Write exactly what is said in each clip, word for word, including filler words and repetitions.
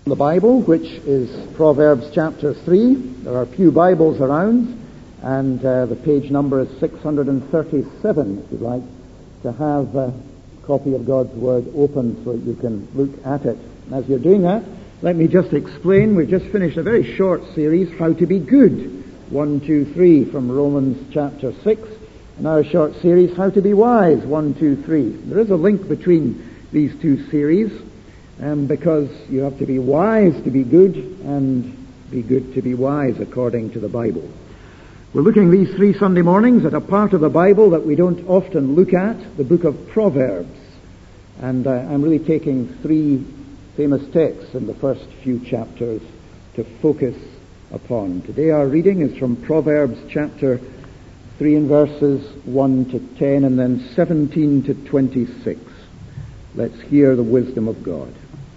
The Bible, which is Proverbs chapter three. There are few Bibles around, and uh, the page number is six hundred thirty-seven, if you'd like to have a copy of God's Word open so that you can look at it. As you're doing that, let me just explain. We've just finished a very short series, How to Be Good. One, two, three, from Romans chapter six. And our short series, How to Be Wise. One, two, three. There is a link between these two series. Um, because you have to be wise to be good and be good to be wise according to the Bible. We're looking these three Sunday mornings at a part of the Bible that we don't often look at, the book of Proverbs. And uh, I'm really taking three famous texts in the first few chapters to focus upon. Today our reading is from Proverbs chapter three and verses one to ten and then seventeen to twenty-six. Let's hear the wisdom of God.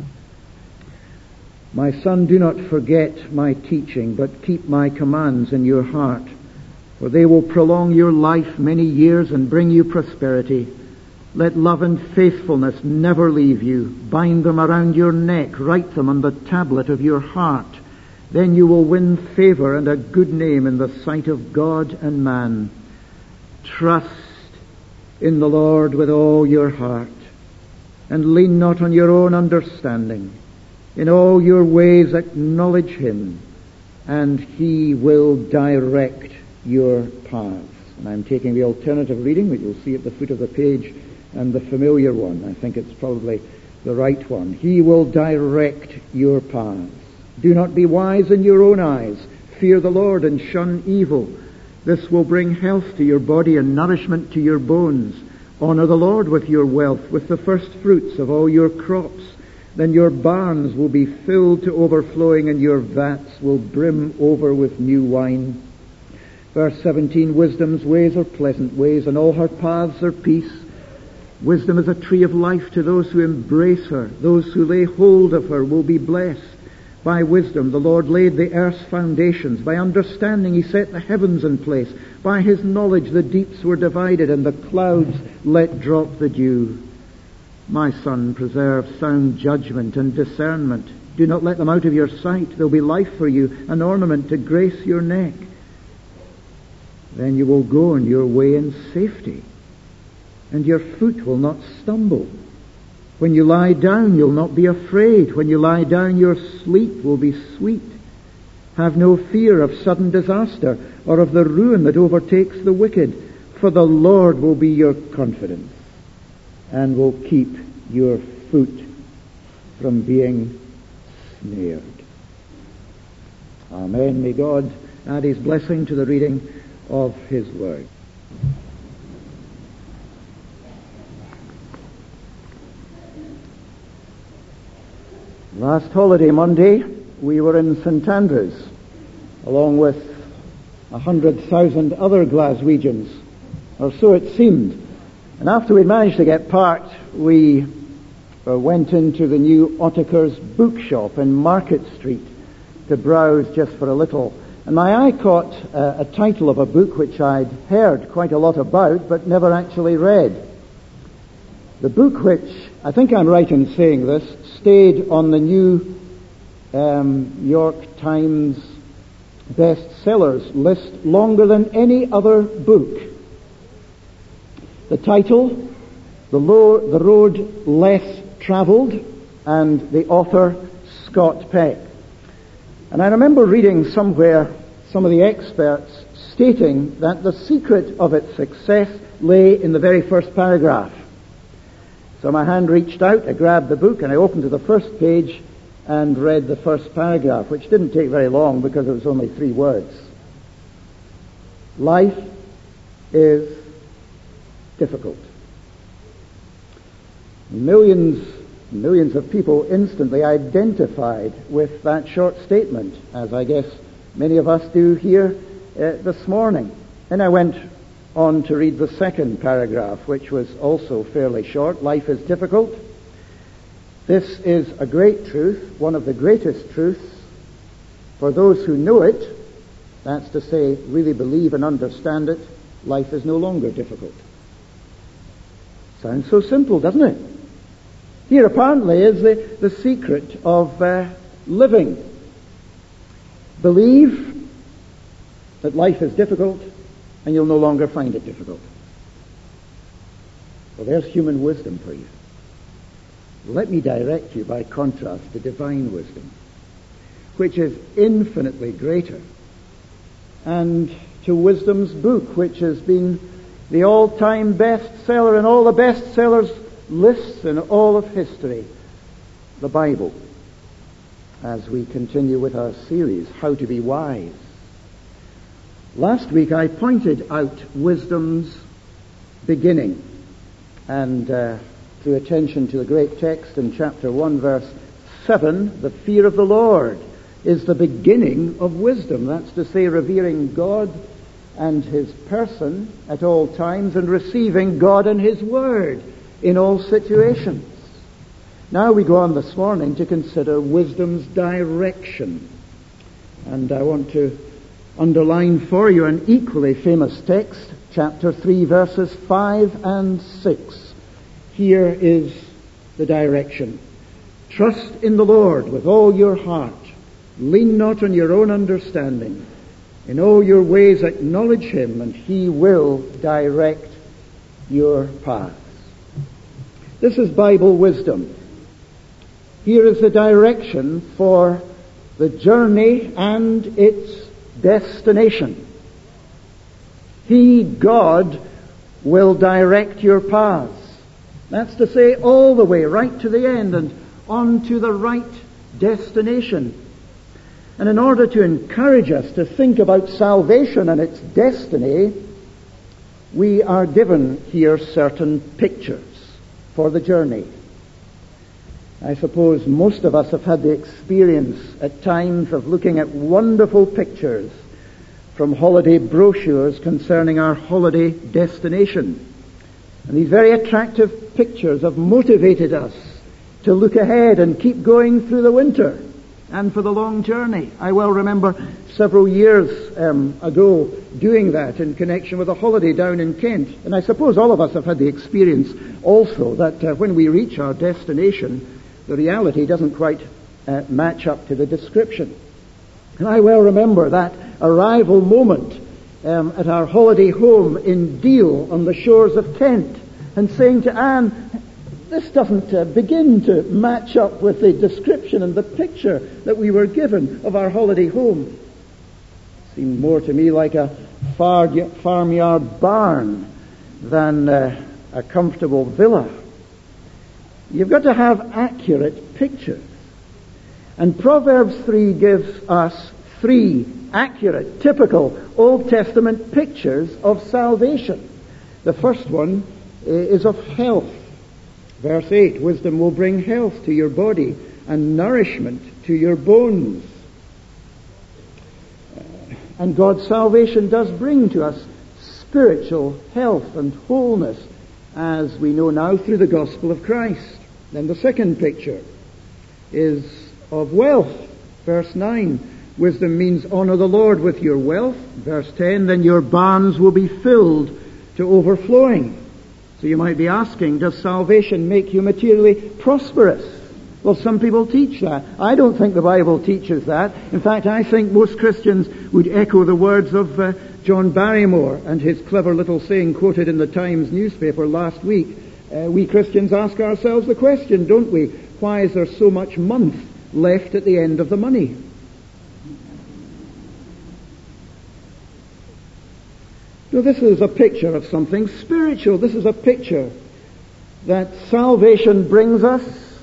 My son, do not forget my teaching, but keep my commands in your heart, for they will prolong your life many years and bring you prosperity. Let love and faithfulness never leave you. Bind them around your neck, write them on the tablet of your heart. Then you will win favor and a good name in the sight of God and man. Trust in the Lord with all your heart, and lean not on your own understanding. In all your ways acknowledge him, and he will direct your paths. And I'm taking the alternative reading that you'll see at the foot of the page, and the familiar one. I think it's probably the right one. He will direct your paths. Do not be wise in your own eyes. Fear the Lord and shun evil. This will bring health to your body and nourishment to your bones. Honor the Lord with your wealth, with the first fruits of all your crops. Then your barns will be filled to overflowing, and your vats will brim over with new wine. Verse seventeen, wisdom's ways are pleasant ways, and all her paths are peace. Wisdom is a tree of life to those who embrace her. Those who lay hold of her will be blessed. By wisdom the Lord laid the earth's foundations. By understanding he set the heavens in place. By his knowledge the deeps were divided, and the clouds let drop the dew. My son, preserve sound judgment and discernment. Do not let them out of your sight. They'll be life for you, an ornament to grace your neck. Then you will go on your way in safety, and your foot will not stumble. When you lie down, you'll not be afraid. When you lie down, your sleep will be sweet. Have no fear of sudden disaster or of the ruin that overtakes the wicked, for the Lord will be your confidence and will keep your foot from being snared. Amen. May God add his blessing to the reading of his word. Last holiday Monday, we were in Saint Andrews, along with a hundred thousand other Glaswegians, or so it seemed. And after we'd managed to get parked, we uh, went into the new Ottakar's bookshop in Market Street to browse just for a little. And my eye caught uh, a title of a book which I'd heard quite a lot about, but never actually read. The book which, I think I'm right in saying this, stayed on the New um, York Times bestsellers list longer than any other book. The title, The, Lo- the Road Less Traveled, and the author, Scott Peck. And I remember reading somewhere some of the experts stating that the secret of its success lay in the very first paragraph. So my hand reached out, I grabbed the book, and I opened to the first page and read the first paragraph, which didn't take very long because it was only three words. Life is difficult. Millions, millions of people instantly identified with that short statement, as I guess many of us do here uh, this morning. And I went on to read the second paragraph, which was also fairly short. Life is difficult. This is a great truth, one of the greatest truths for those who know it. That's to say, really believe and understand it. Life is no longer difficult. Sounds so simple, doesn't it? Here apparently is the, the secret of uh, living. Believe that life is difficult and you'll no longer find it difficult. Well, there's human wisdom for you. Let me direct you by contrast to divine wisdom, which is infinitely greater, and to wisdom's book, which has been the all-time bestseller in all the bestsellers lists in all of history, the Bible, as we continue with our series, How to Be Wise. Last week I pointed out wisdom's beginning, and uh, drew attention to the great text in chapter one, verse seven, the fear of the Lord is the beginning of wisdom. That's to say, revering God and His person at all times and receiving God and His Word in all situations. Now we go on this morning to consider wisdom's direction. And I want to underline for you an equally famous text, chapter three, verses five and six. Here is the direction. Trust in the Lord with all your heart. Lean not on your own understanding. In all your ways acknowledge Him, and He will direct your paths. This is Bible wisdom. Here is the direction for the journey and its destination. He, God, will direct your paths. That's to say, all the way, right to the end and on to the right destination. And in order to encourage us to think about salvation and its destiny, we are given here certain pictures for the journey. I suppose most of us have had the experience at times of looking at wonderful pictures from holiday brochures concerning our holiday destination. And these very attractive pictures have motivated us to look ahead and keep going through the winter and for the long journey. I well remember several years um, ago doing that in connection with a holiday down in Kent. And I suppose all of us have had the experience also that uh, when we reach our destination, the reality doesn't quite uh, match up to the description. And I well remember that arrival moment um, at our holiday home in Deal on the shores of Kent, and saying to Anne, this doesn't uh, begin to match up with the description and the picture that we were given of our holiday home. It seemed more to me like a far, farmyard barn than uh, a comfortable villa. You've got to have accurate pictures. And Proverbs three gives us three accurate, typical Old Testament pictures of salvation. The first one is of health. Verse eight, wisdom will bring health to your body and nourishment to your bones. And God's salvation does bring to us spiritual health and wholeness, as we know now through the gospel of Christ. Then the second picture is of wealth. Verse nine, wisdom means honor the Lord with your wealth. Verse ten, then your barns will be filled to overflowing. So you might be asking, does salvation make you materially prosperous? Well, some people teach that. I don't think the Bible teaches that. In fact, I think most Christians would echo the words of uh, John Barrymore and his clever little saying quoted in the Times newspaper last week. Uh, we Christians ask ourselves the question, don't we? Why is there so much month left at the end of the money? So this is a picture of something spiritual. This is a picture that salvation brings us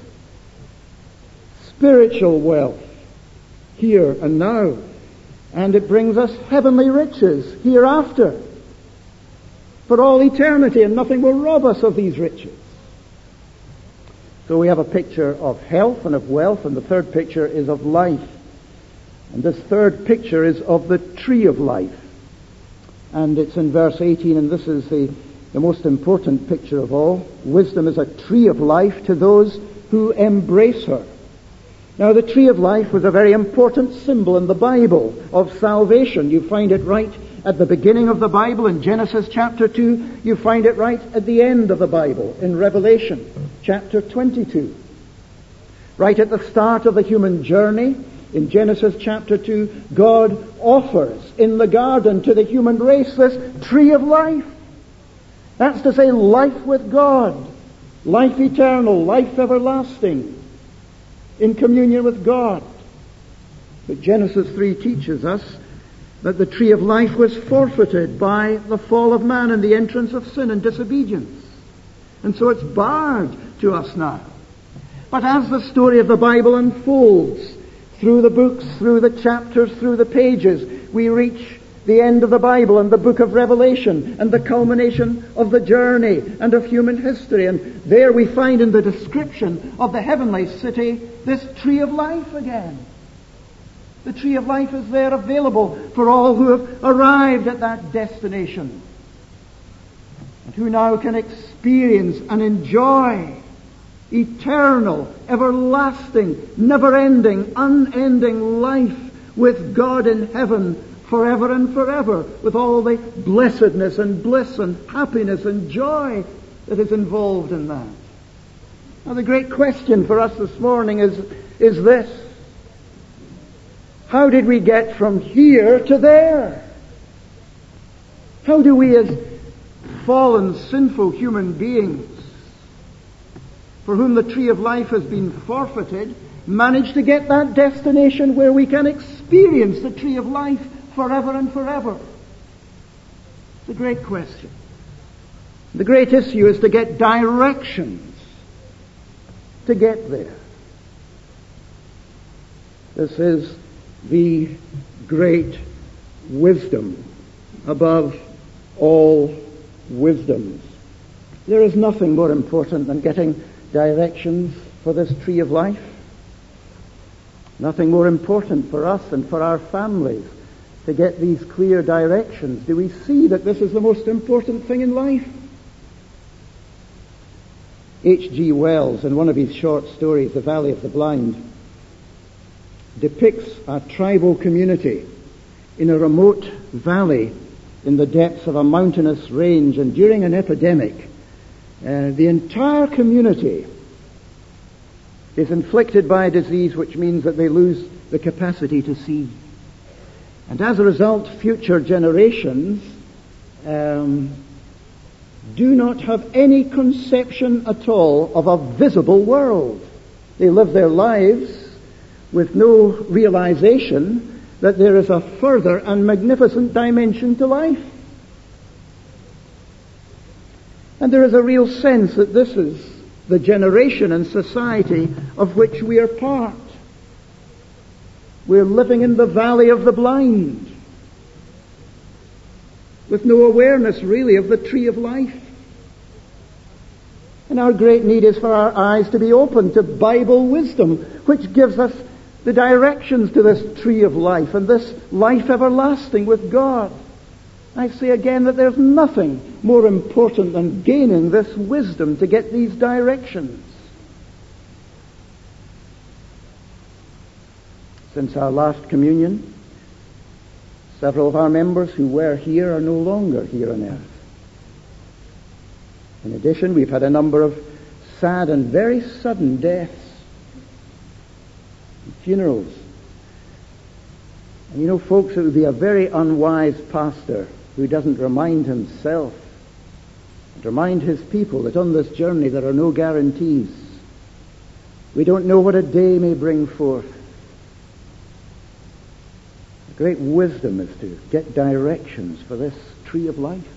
spiritual wealth here and now. And it brings us heavenly riches hereafter for all eternity, and nothing will rob us of these riches. So we have a picture of health and of wealth, and the third picture is of life. And this third picture is of the tree of life. And it's in verse eighteen, and this is the, the most important picture of all. Wisdom is a tree of life to those who embrace her. Now, the tree of life was a very important symbol in the Bible of salvation. You find it right at the beginning of the Bible in Genesis chapter two. You find it right at the end of the Bible in Revelation chapter twenty-two. Right at the start of the human journey, in Genesis chapter two, God offers in the garden to the human race this tree of life. That's to say, life with God, life eternal, life everlasting, in communion with God. But Genesis three teaches us that the tree of life was forfeited by the fall of man and the entrance of sin and disobedience. And so it's barred to us now. But as the story of the Bible unfolds, through the books, through the chapters, through the pages, we reach the end of the Bible and the book of Revelation and the culmination of the journey and of human history. And there we find in the description of the heavenly city this tree of life again. The tree of life is there available for all who have arrived at that destination and who now can experience and enjoy eternal, everlasting, never-ending, unending life with God in heaven forever and forever, with all the blessedness and bliss and happiness and joy that is involved in that. Now the great question for us this morning is, is this: how did we get from here to there? How do we, as fallen, sinful human beings, for whom the tree of life has been forfeited, manage to get that destination where we can experience the tree of life forever and forever? It's a great question. The great issue is to get directions to get there. This is the great wisdom above all wisdoms. There is nothing more important than getting directions for this tree of life. Nothing more important for us and for our families to get these clear directions. Do we see that this is the most important thing in life? H G Wells, in one of his short stories, The Valley of the Blind, depicts a tribal community in a remote valley in the depths of a mountainous range, and during an epidemic, uh, the entire community is inflicted by a disease which means that they lose the capacity to see. And as a result, future generations um, do not have any conception at all of a visible world. They live their lives with no realization that there is a further and magnificent dimension to life. And there is a real sense that this is the generation and society of which we are part. We're living in the valley of the blind, with no awareness really of the tree of life. And our great need is for our eyes to be open to Bible wisdom, which gives us the directions to this tree of life and this life everlasting with God. I say again that there's nothing more important than gaining this wisdom to get these directions. Since our last communion, several of our members who were here are no longer here on earth. In addition, we've had a number of sad and very sudden deaths, and funerals. And you know, folks, it would be a very unwise pastor who doesn't remind himself and remind his people that on this journey there are no guarantees. We don't know what a day may bring forth. The great wisdom is to get directions for this tree of life.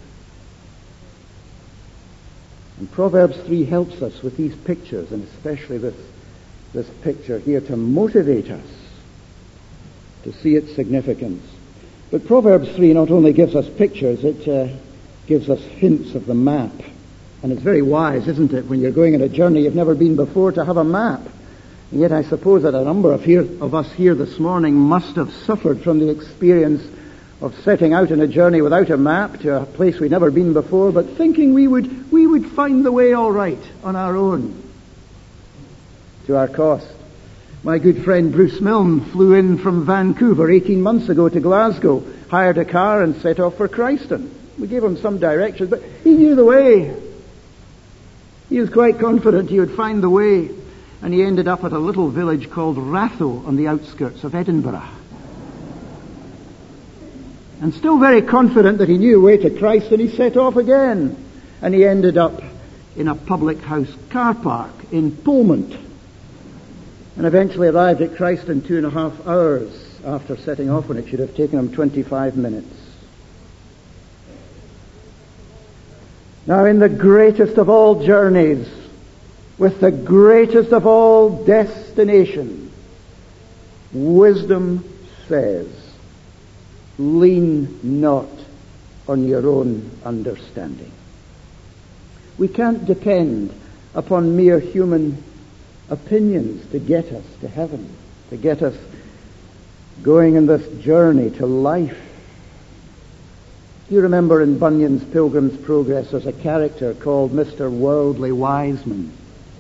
And Proverbs three helps us with these pictures, and especially this, this picture here, to motivate us to see its significance. But Proverbs three not only gives us pictures, it uh, gives us hints of the map. And it's very wise, isn't it, when you're going on a journey you've never been before, to have a map. And yet I suppose that a number of, here, of us here this morning must have suffered from the experience of setting out on a journey without a map to a place we'd never been before, but thinking we would we would find the way all right on our own, to our cost. My good friend Bruce Milne flew in from Vancouver eighteen months ago to Glasgow, hired a car and set off for Christon. We gave him some directions, but he knew the way. He was quite confident he would find the way. and he ended up at a little village called Ratho on the outskirts of Edinburgh. And still very confident that he knew the way to Christ, and he set off again. And he ended up in a public house car park in Polmont, and eventually arrived at Christ in two and a half hours after setting off, when it should have taken him twenty-five minutes. Now, in the greatest of all journeys, with the greatest of all destinations, wisdom says, lean not on your own understanding. We can't depend upon mere human opinions to get us to heaven, to get us going in this journey to life. You remember in Bunyan's Pilgrim's Progress there's a character called Mister Worldly Wiseman.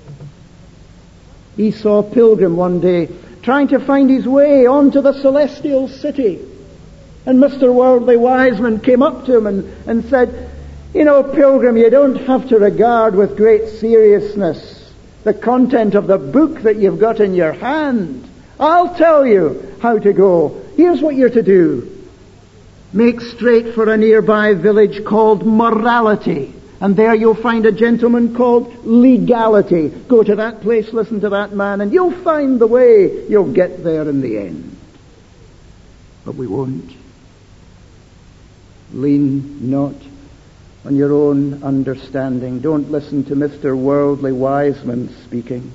He saw a pilgrim one day trying to find his way onto the celestial city. And Mister Worldly Wiseman came up to him and, and said, you know, pilgrim, you don't have to regard with great seriousness the content of the book that you've got in your hand. I'll tell you how to go. Here's what you're to do. Make straight for a nearby village called Morality, and there you'll find a gentleman called Legality. Go to that place, listen to that man, and you'll find the way. You'll get there in the end. But we won't. Lean not on your own understanding. Don't listen to Mister Worldly Wiseman speaking.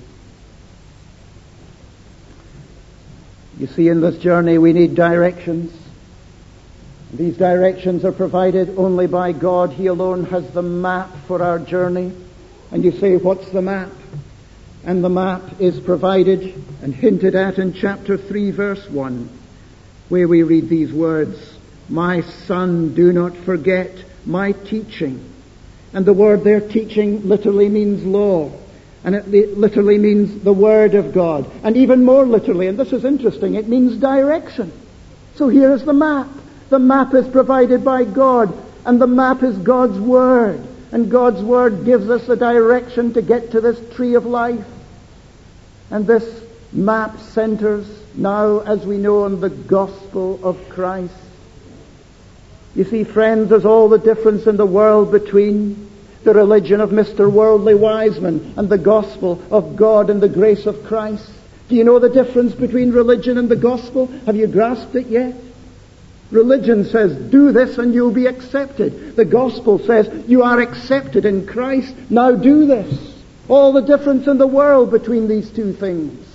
You see, in this journey we need directions. These directions are provided only by God. He alone has the map for our journey. And you say, what's the map? And the map is provided and hinted at in chapter three, verse one, where we read these words, my son, do not forget my teaching. And the word there, teaching, literally means law. And it literally means the Word of God. And even more literally, and this is interesting, it means direction. So here is the map. The map is provided by God, and the map is God's Word. And God's Word gives us the direction to get to this tree of life. And this map centers now, as we know, on the gospel of Christ. You see, friends, there's all the difference in the world between the religion of Mister Worldly Wiseman and the gospel of God and the grace of Christ. Do you know the difference between religion and the gospel? Have you grasped it yet? Religion says, do this and you'll be accepted. The gospel says, you are accepted in Christ. Now do this. All the difference in the world between these two things.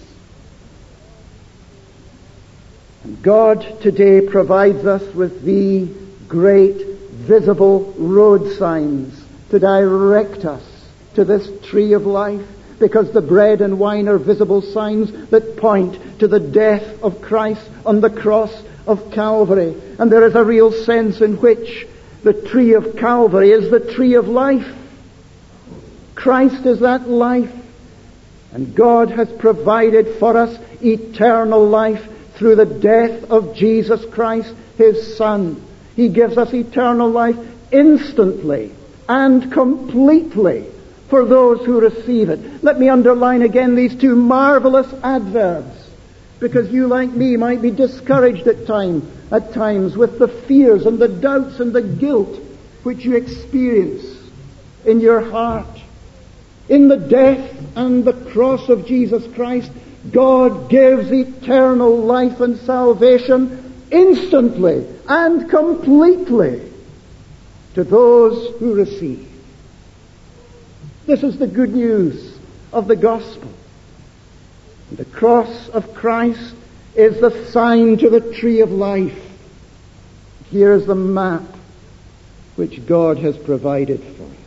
And God today provides us with the great visible road signs to direct us to this tree of life, because the bread and wine are visible signs that point to the death of Christ on the cross of Calvary. And there is a real sense in which the tree of Calvary is the tree of life. Christ is that life. And God has provided for us eternal life through the death of Jesus Christ, His Son. He gives us eternal life instantly and completely for those who receive it. Let me underline again these two marvelous adverbs, because you, like me, might be discouraged at time, at times with the fears and the doubts and the guilt which you experience in your heart. In the death and the cross of Jesus Christ, God gives eternal life and salvation instantly and completely to those who receive. This is the good news of the gospel. The cross of Christ is the sign to the tree of life. Here is the map which God has provided for us.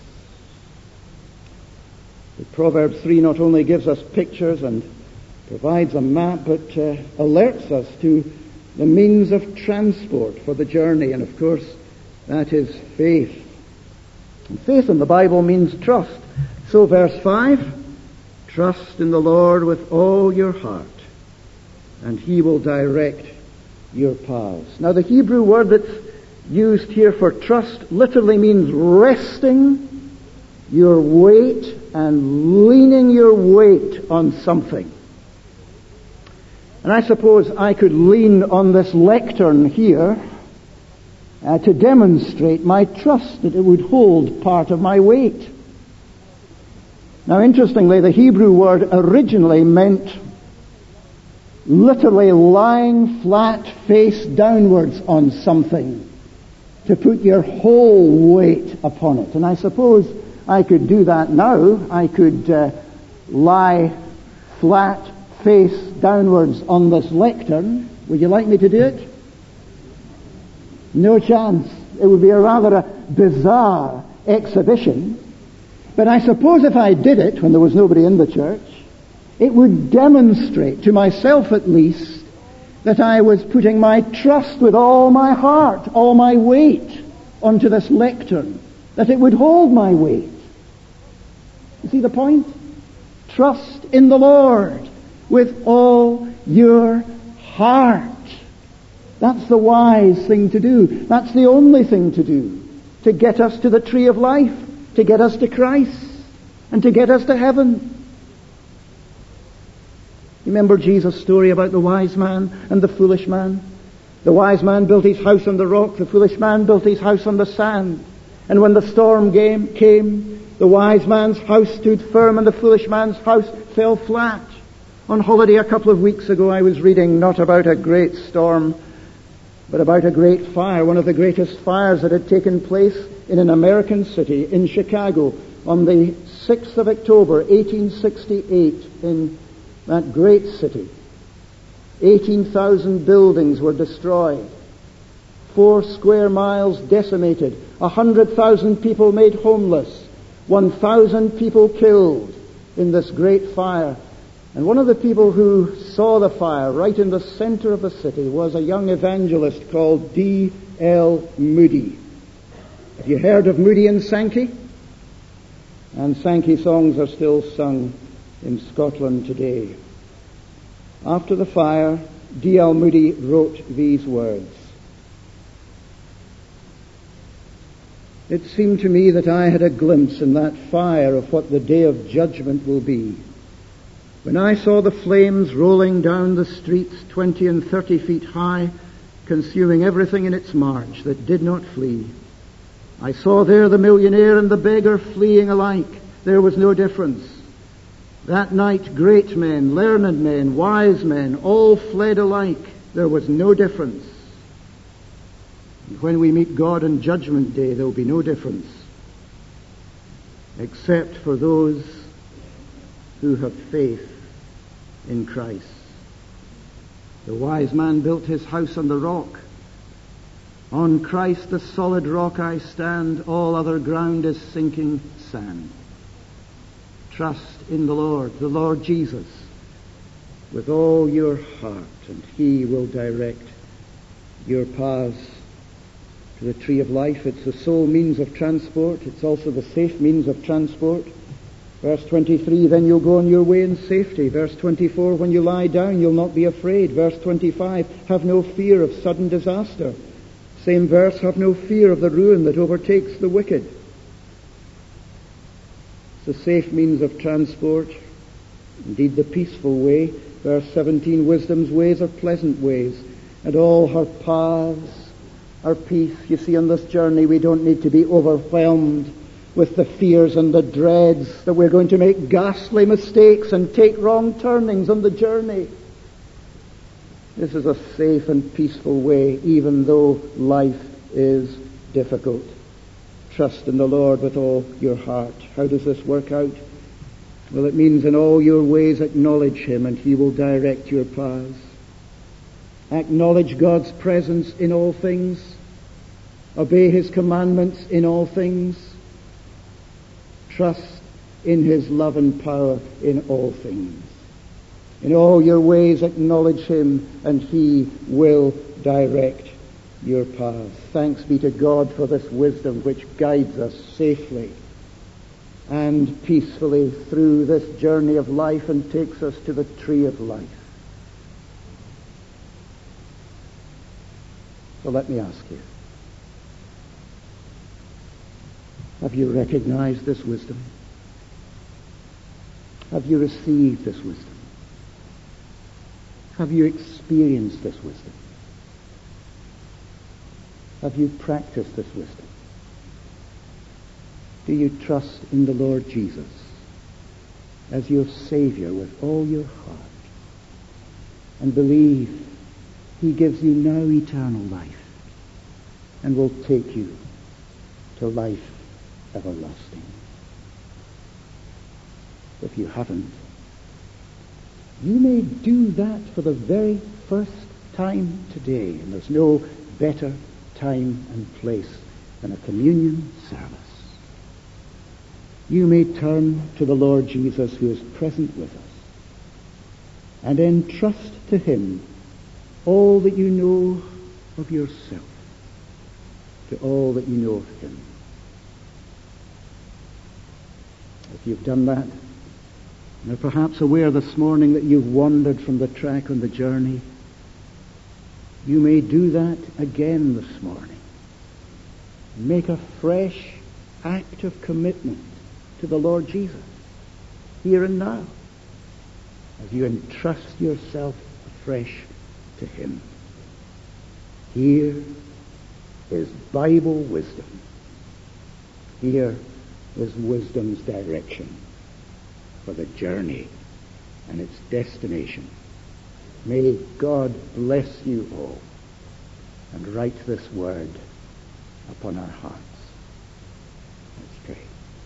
The Proverbs three not only gives us pictures and provides a map, but uh, alerts us to the means of transport for the journey. And of course, that is faith. And faith in the Bible means trust. So verse five, trust in the Lord with all your heart, and He will direct your paths. Now the Hebrew word that's used here for trust literally means resting your weight and leaning your weight on something. And I suppose I could lean on this lectern here uh, to demonstrate my trust that it would hold part of my weight. Now, interestingly, the Hebrew word originally meant literally lying flat face downwards on something, to put your whole weight upon it. And I suppose I could do that now. I could uh, lie flat face downwards on this lectern. Would you like me to do it? No chance. It would be a rather a bizarre exhibition. But I suppose if I did it when there was nobody in the church, it would demonstrate, to myself at least, that I was putting my trust with all my heart, all my weight, onto this lectern, that it would hold my weight. You see the point? Trust in the Lord with all your heart. That's the wise thing to do. That's the only thing to do to get us to the tree of life, to get us to Christ, and to get us to heaven. Remember Jesus' story about the wise man and the foolish man? The wise man built his house on the rock, the foolish man built his house on the sand. And when the storm came, the wise man's house stood firm and the foolish man's house fell flat. On holiday a couple of weeks ago, I was reading not about a great storm, but about a great fire, one of the greatest fires that had taken place in an American city, in Chicago, on the sixth of October, eighteen sixty-eight, in that great city. eighteen thousand buildings were destroyed. Four square miles decimated. one hundred thousand people made homeless. one thousand people killed in this great fire. And one of the people who saw the fire right in the center of the city was a young evangelist called D L Moody. Have you heard of Moody and Sankey? And Sankey songs are still sung in Scotland today. After the fire, D L Moody wrote these words. It seemed to me that I had a glimpse in that fire of what the day of judgment will be. When I saw the flames rolling down the streets twenty and thirty feet high, consuming everything in its march that did not flee. I saw there the millionaire and the beggar fleeing alike. There was no difference. That night, great men, learned men, wise men, all fled alike. There was no difference. And when we meet God on Judgment Day, there will be no difference, except for those who have faith in Christ. The wise man built his house on the rock. On Christ, the solid rock, I stand. All other ground is sinking sand. Trust in the Lord, the Lord Jesus, with all your heart, and He will direct your paths to the tree of life. It's the sole means of transport. It's also the safe means of transport. Verse twenty-three, then you'll go on your way in safety. Verse twenty-four, when you lie down, you'll not be afraid. Verse twenty-five, have no fear of sudden disaster. Same verse, have no fear of the ruin that overtakes the wicked. It's a safe means of transport, indeed the peaceful way. Verse seventeen, wisdom's ways are pleasant ways, and all her paths are peace. You see, on this journey we don't need to be overwhelmed with the fears and the dreads that we're going to make ghastly mistakes and take wrong turnings on the journey. This is a safe and peaceful way, even though life is difficult. Trust in the Lord with all your heart. How does this work out? Well, it means in all your ways acknowledge Him, and He will direct your paths. Acknowledge God's presence in all things. Obey His commandments in all things. Trust in His love and power in all things. In all your ways acknowledge Him, and He will direct your paths. Thanks be to God for this wisdom which guides us safely and peacefully through this journey of life and takes us to the tree of life. So let me ask you, have you recognized this wisdom? Have you received this wisdom? Have you experienced this wisdom? Have you practiced this wisdom? Do you trust in the Lord Jesus as your Savior with all your heart and believe he gives you now eternal life and will take you to life everlasting? If you haven't, you may do that for the very first time today, and there's no better time and place than a communion service. You may turn to the Lord Jesus, who is present with us, and entrust to him all that you know of yourself, to all that you know of him. If you've done that, and are perhaps aware this morning that you've wandered from the track on the journey, you may do that again this morning. Make a fresh act of commitment to the Lord Jesus, here and now, as you entrust yourself afresh to him. Here is Bible wisdom. Here is wisdom's direction for the journey and its destination. May God bless you all and write this word upon our hearts. Let's pray.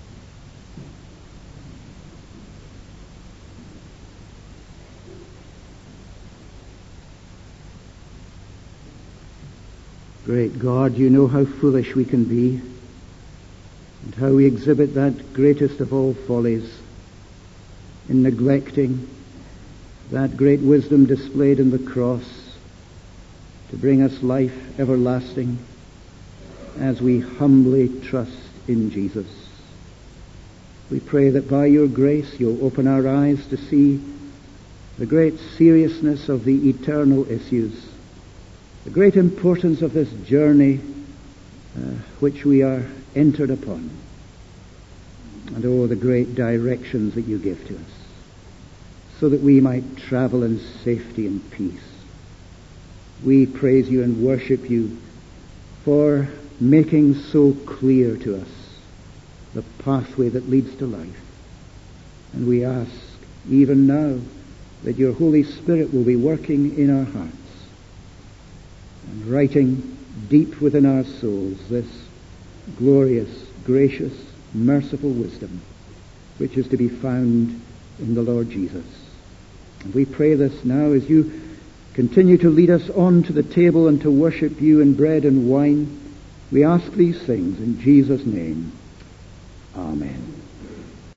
Great God, you know how foolish we can be and how we exhibit that greatest of all follies in neglecting that great wisdom displayed in the cross to bring us life everlasting as we humbly trust in Jesus. We pray that by your grace you'll open our eyes to see the great seriousness of the eternal issues, the great importance of this journey uh, which we are entered upon, and oh, the great directions that you give to us, so that we might travel in safety and peace. We praise you and worship you for making so clear to us the pathway that leads to life. And we ask even now that your Holy Spirit will be working in our hearts and writing deep within our souls this glorious, gracious, merciful wisdom which is to be found in the Lord Jesus. And we pray this now as you continue to lead us on to the table and to worship you in bread and wine. We ask these things in Jesus' name. Amen.